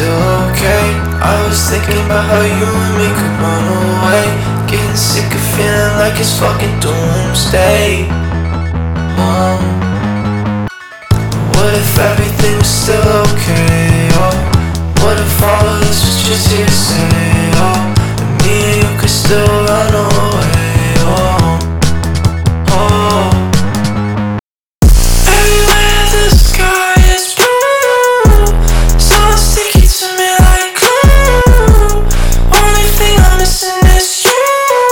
still okay. I was thinking about how you and me could run away. Getting sick of feeling like it's fucking doomsday. What if everything was still okay? Oh, what if all of this was just hearsay? Oh, and me and you could still run away. Oh, oh. Everywhere the sky is blue, someone's sticking to me like glue. Only thing I'm missing is you.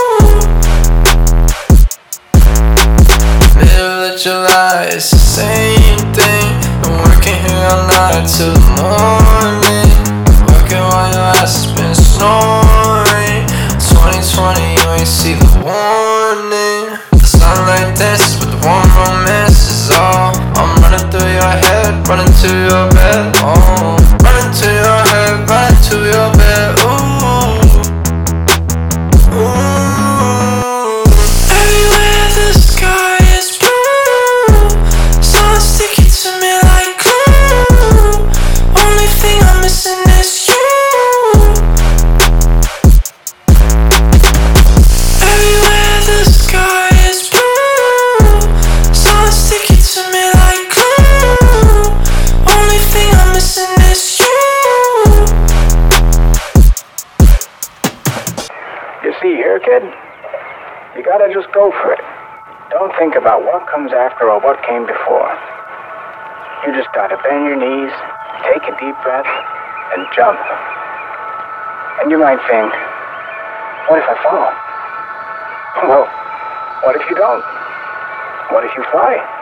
Middle of July, it's the same thing. Been working here all night till the morning. Working while your ass has been snoring. 2020, you ain't see the warning. It's not like this, but the warm romance is all. I'm running through your head, running to your bed. Oh, running to your head, running to your bed. Ooh, ooh. Everywhere the sky is blue, someone's sticking to me like glue. Only thing I'm missing is you. Everywhere the sky is blue, someone's sticking to me like glue. Only thing I'm missing is you. You see here, kid? You gotta just go for it. Don't think about what comes after or what came before. You just gotta bend your knees, take a deep breath, and jump. And you might think, what if I fall? Well, what if you don't? What if you fly?